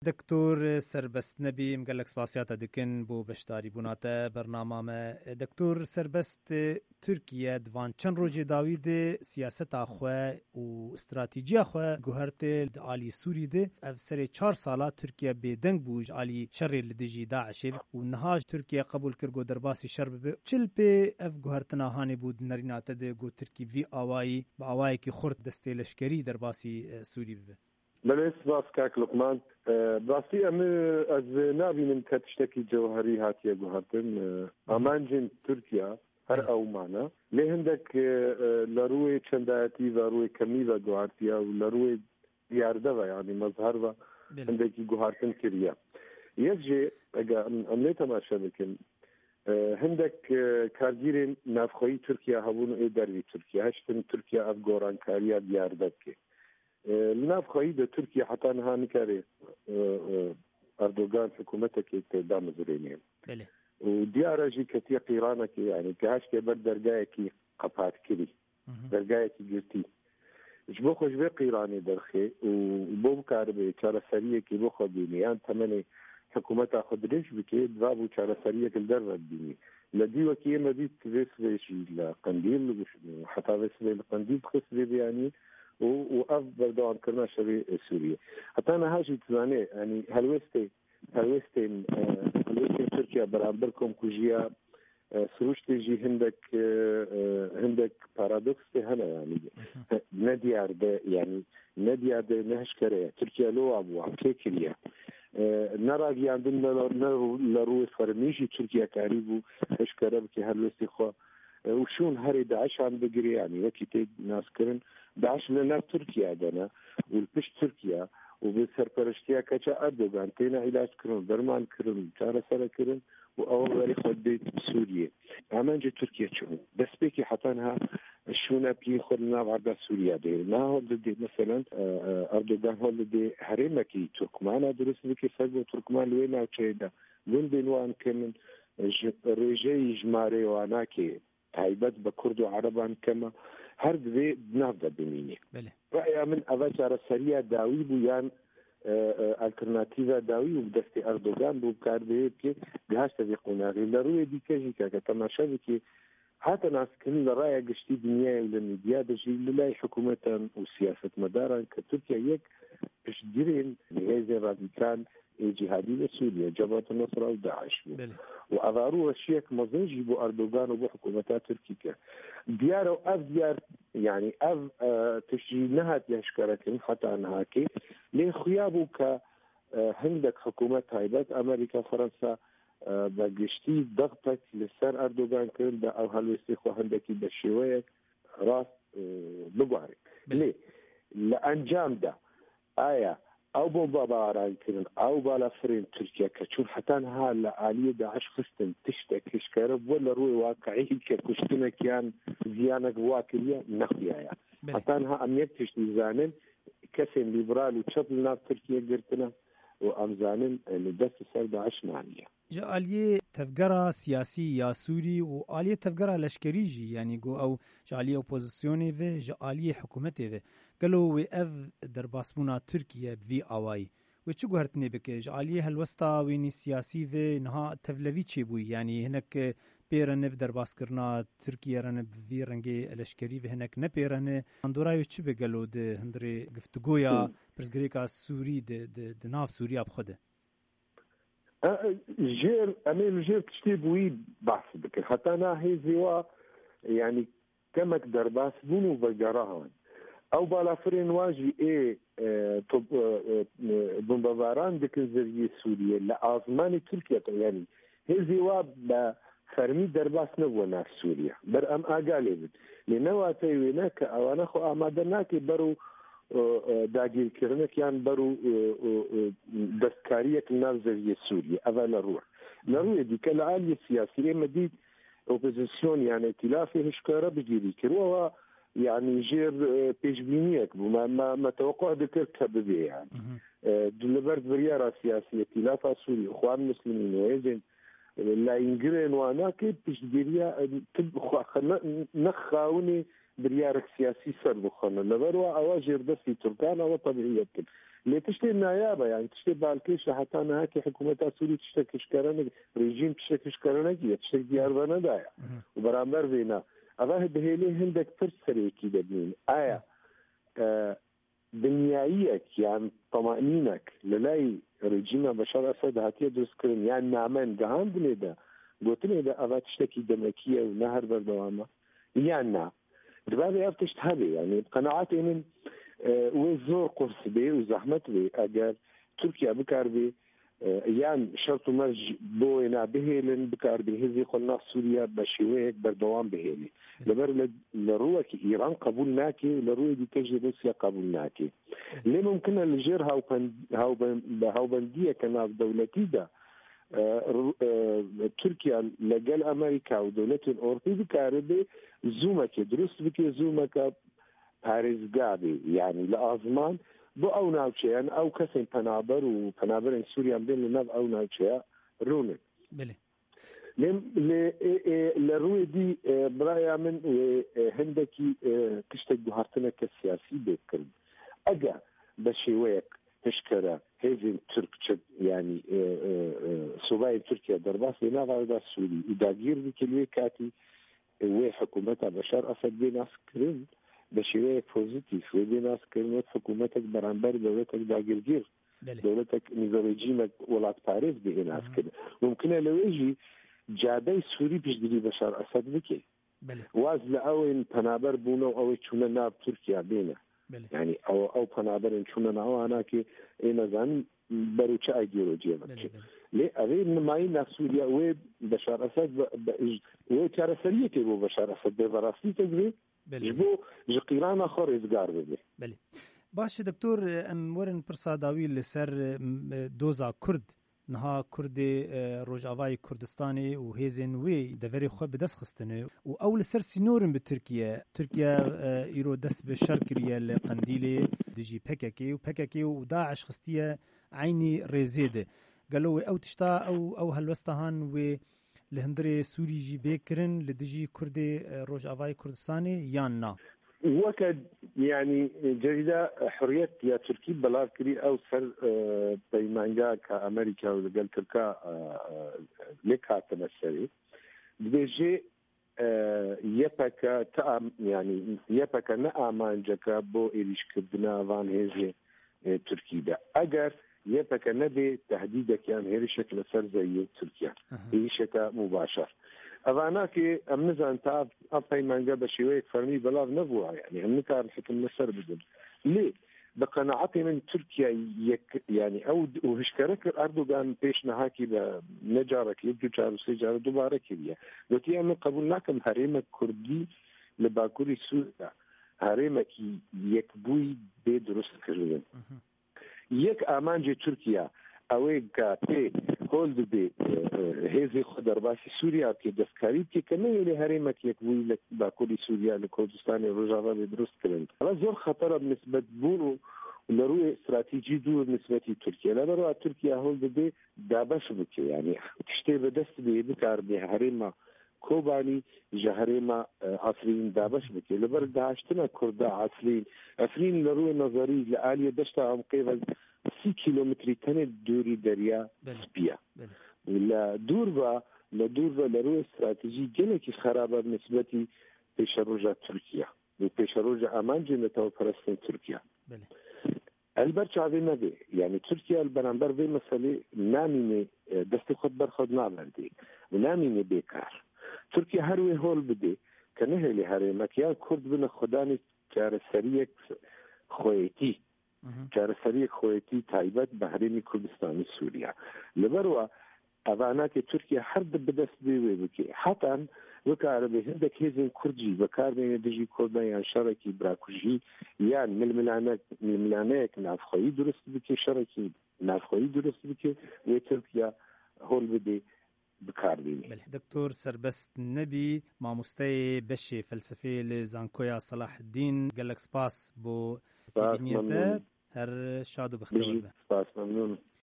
دکتور سربست نبی مگلک سپاسیات دکن بو بشتاری بوناته برنامه ما. دکتور سربست ترکیه دوان چند روز داوید سیاست آخوه و استراتژی آخوه گوهرت عالی سوری ده افسر 4 ساله ترکیه بدنگ بوج عالی شر لدجی داعش و نهاج ترکیه قبول کرگو درباسی شر به چل به اف گوهرتنا هانی بود نرینات ده گو ترکی وی آوایی با آوایی کی خورد دسته لشکری درباسی سوری به. بله سپاس کاک لقمان. باستی از نبینم که تشتکی جوهری هاتیه گوهرتن امانجن ترکیه هر او معنا لهندک لروی چنداتی و روی کمی و گوهرتیه و لروی دیارده و یعنی مظهر و هندکی گوهرتن کریه یجی اگه امنی تماشا بکن هندک کارگیرین نافخوی ترکیه هبون ای دروی ترکیه هشتن ترکیه اف گورانکاریا دیارده که نافخوی ده ترکیه حتی نها نکاره اردوغان حکومته که اقدام زرینیم بله و دیارجی کتی قیرانه که یعنی کهاش که بر درگاه کی قپات کری درگاه کی گرتی جبو خوش به قیرانی درخه و بو کار به چاره سریه که بو خود بینیان تمنی حکومت خود ریش بکی دوابو چاره سریه که در رد بینی لدی وکی مدید ویسویش لقندیل حتی ویسوی لقندیل خسوی بیانی و اف بردوام کرنا شبه سوريا حتى انا هاجي تزاني يعني هلوستي تركيا برامبركم كوجيا سروشتي جي هندك بارادوكس هنا يعني نديار ده يعني نديار ده نهشكره تركيا لو ابو عكيكليا نرى عندنا لروي فرميجي تركيا قريبو هشكره بكي هلوستي خو وشون هري داعش عم بقري يعني وكي ناس كرن داعش لنا تركيا دنا والبش تركيا وبسرپرشتيا كاچا اردوغان تينا علاج كرن درمان كرن چاره سره كرن واول وري خد سوريا امانجه تركيا شو بس بيكي حطانها شونا بي خدنا عرض سوريا دي ما هو دي مثلا اردوغان هو دي هرمكي تركمان درس بكي سبب تركمان وين تشيدا وين بينوان كمن رجي جماري واناكي تایبەت بە کورد و عەرەبان کەمە هەر دوێ ناودا بمینێ ڕأیا من ئەوە چارەسەریە داوی بوو یان ئالتەرناتیڤە داوی و دەستی ئەردۆغان بوو بکاردەوێت کە گەهاشتە بێ قۆناغی لە ڕووی دیکەژی کە تەماشا بکێ هاتە ناسکردن لە ڕایە گشتی دنیای لە میدیا دەژی لە لای حکوومەتان و سیاسەتمەداران کە تورکیا یەک پشتگیرێن هێزێ ڕادیکال جهادي لسوريا جبهة النصرة وداعش وأظهروا الشيء مزنجي بو أردوغان وبو حكومتات تركيا ديار أف ديار يعني أف تشجينها يشكرتهم حتى أنها كي لين خيابو هندك حكومات هايبات أمريكا فرنسا بقشتي ضغطك لسر أردوغان كرن دا أو هالوستيخو هندكي بالشوية راس بقاري ليه لأنجام دا آية او بمباران كرن او بالافرين تركيا كتشوف حتى انها لآلية داعش خستن تشتك كشكرب ولا روي واقعي كشتنا كيان زيانك واكلية نخيايا حتى انها ام يكتشتي زانن كسن ليبرال وشطل ناف تركيا قرتنا وام زانن اللي دست سر داعش معنية جا آلية تفقرة سياسي يا سوري و آلية تفقرة لشكري جي يعني جو او جا آلية اوبوزيسيوني في جا آلية حكومتي في قالوا وي اف درباسمونا تركيا بفي آواي وچو گوهرتني بك جا آلية هالوسطا ويني سياسي في نها تفلوي چي بوي يعني هناك بيرن بدرباس کرنا تركيا رن بفي رنگي لشكري في هناك نبيرن اندوراي چو بقالوا ده هندري گفتگويا برزگريكا سوري ده ناف سوريا بخده جير تشتي بوي بحث بك حتى انا هي زوا يعني كمك درباس بونو بقراهن او بالافرين واجي طب بمباران ديك الزريه السوريه لازماني تركيا يعني هي زوا بفرمي درباس نبونا في سوريا بر ام اقالي لنواتي وينك او انا خو امادناكي برو داگیر کردنك يعني برو دستكارية النافذة سوريا هذا لروح دي كالعالية السياسية مديد اوبوزيسيون يعني ائتلافي هشكارة بجيري كروا يعني جير بيجبينيك ما توقع ذكرتها ببيع يعني دلبرت بريارة سياسية ائتلافها سوريا اخوان مسلمين ويزن لا ينقرن وانا كيف بيجبيريا نخاوني بريارك سياسي سر بخنا لبروا أواجر بس تركانا وطبيعية لێ تشتێ نایابە یان تشتێ بالکێشە هەتا نهاکی حکوومەتا سووری تشتە کشکەرەنێک ڕژیم تشتە کشکەرەنەکیە تشتێک دیار بە نەدایە و بەرامبەر بێنا ئەوە بەهێلێ هەندێک پرس سەرێکی دەبین ئایا دنیاییەک یان تەمەئینەک لە لای ڕژیمە بەشار ئەسەد هاتیە دروستکردن یان نامەن گەهاندنێدا گوتنێدا ئەوە تشتێکی دەمەکیە و نە هەر بەردەوامە یان نا دبابێ ئەف تشت هەبێ یعنی قەنەعاتێ من وێ زۆر قورس بێ و زەحمەت بێ ئەگەر تورکیا بکاربێ یان شەرت و مەرج بۆ نابهێلن بکاربێ هێزی خۆنا سووریا بە شێوەیەک بەردەوام بهێنێ لەبەر لە ڕووەکی ئیران قبول ناکێ لە ڕووی دیکەش رووسیا قبول ناکێ لێ ممکنە لەژێر هاوبەندیەکە ناودەوڵەتیدا تورکیا لەگەل ئەمریکا و دەوڵەتین ئۆروپی بکاربێ زوومەکێ دروست بکێ زوومەکە پارێزگا بێ یعنی لە ئازمان بۆ ئەو ناوچەیان ئەو کەسین پەنابەر و پەنابەرین سووریان بێن لە ناو ئەو ناوچەیە ڕوونن لە ڕووی دی برایە من هەندێکی تشتێک گوهارتنەکە سیاسی بێکرد ئەگە بە شێوەیەک هشکەرە هێزین تورک ینی سوبای تورکیا دەرباس لێ ناوەدا سووری و داگیر بکە لێ کاتی وێ حکوومەتە بەشار ئەسەد بێ ناسکردن بە شێوەیەک پۆزیتیڤ وێ بێ ناسکردن وەک حکوومەتێک بەرامبەر دەوڵەتێک داگیرگیر دەوڵەتێک نظامێجیمە وڵات پارێز بێ ناسکردن ممکنە لەوێژی جادەی سووری پشتگیری بەشار ئەسەد بکێ واز لە ئەوەی پەنابەر بوونە و ئەوەی چوونە ناو تورکیا بێنە یعنی ئەو پەنابەرن چوونە ناواناکێ ئێنەزانین بەروچە ئایدیۆلۆجیە بکێ لێ ئەوێ نمایی ناسووریا وێ بەشار ئەسەد وێ چارەسەریەکێ بۆ بەشار ئەسەد بێ بەڕاستی تەگرێ بۆ ji قîrana xwe rêzgar bibe. Baş e doktor em werin pirsa dawî li ser doza Kurd niha Kurdê Rojavayê Kurdistanê û hêzên wê deverê xwe bi dest xistine û ew li ser sînorin bi Tirkiye. Tirkiye îro dest bi şer kiriye li Qendîlê dijî PKK û PKK û Daeş xistiye eynî rêzê de. Gelo wê ew tişta ew helwestahan wê li hundirê Sûrî jî bêkirin li dijî Kurdê Rojavayê Kurdistanê yan na. وەکە یعنی جەریدا حڕیەت یا تورکی بەڵاو کردی ئەو سەر پەیمانگا کە ئەمریکا و لەگەل تورکا لێ کاتەمە سەری دبێژێ یەپەکە ینی یەپەکە نە ئامانجەکە بۆ ئێریشکردنا ئەوان هێزێ تورکیدا ئەگەر یەپەکە نەبێ تهدیدێکیان هێرشێک لەسەر زەویە تورکیا هێرشێکە مباشر ئەواناکێ ئەم نزان تا ئەم پەیمانگە بە شێوەیەک فەرمی بەڵاو نەبووە یعنی هەم نکار حکم لەسەر بدن لێ بە قەنەعەتی من تورکیا ینی ئەو هشکەرە کرد ئەردوگان پێشنەهاکی بە نەجارێک یەک دوو جار و سێ جارە دووبارە کردیە گوتی ئەمە قبول ناکەم هەرێمە کوردی لە باکووری سووریا هەرێمێکی یەکبووی بێ دروستکردن یەک ئامانجی تورکیا ئەوەی کە پێ هۆڵ دەبێ هێزی خۆ دەرباسی سووریا بکێ دەستکاری بکێ کە نەوێ لێ هەرێمەک یەکبووی لە باکووری سووریا لە کوردستانی ڕۆژاوا بێ دروستکردن ئەوە زۆر خەتەرە نسبەت بوون و لە ڕووی استراتیجی دوور نسبەتی تورکیا لەبەرەوە تورکیا هۆڵ دەبێ دابەش بکێ یعنی شتێ بەدەست بێ بکاربێ هەرێمە کۆبانی ژە هەرێمە عەفرین دابەش بکێ لەبەر داهشتنە کووردا عەفرین ئەفرین لە ڕووی نەزەری لە ئالیە دەشتا عەمقێ 30 کیلۆمتری تەنێ دووری دەریا سپیە لە دوور بە لە ڕووی استراتیژی گەلێکی خراپە نسبەتی پێشەڕۆژە تورکیا و پێشەڕۆژە ئامانجێنێتەوە پەرستن تورکیا ئەلبەر چاوێ نەبێ یعنی تورکیا بەرامبەر vê مەسەلێ نامینێ دەستی خۆت بەرخۆت نابەردێ و نامینێ بێکار تورکیا هەروێ هۆڵ بدێ کە نەهێلێ هەرێمەک یا کورد بنە خۆدانی چارەسەریەک خۆیەتی چارەسەریەک خۆیەتی تایبەت بە هەرێمی کوردستانی سووریا لەبەرەوە ئەواناکە تورکیا هەر بەدەست بێ وێ بکێ حەتان وەکارە بێ هەندێک هێزن کوردی بەکاربێنێ دژی کۆردان یان شەڕێکی براکوژی یان ململانەیەک نافخۆیی دروست بکێ شەڕێکی نافخۆیی دروست بکێ وێ تورکیا هۆڵ بدێ بکاربێنێ. دکتۆر سەربەست نەبی مامۆستای بەشێ فەلسفەیە لە زانکۆیا سەلاح الدین گەلەک سپاس بۆ تێبینیەتە هەر شاد و بەختەوەر بە. سپاس مەمنون.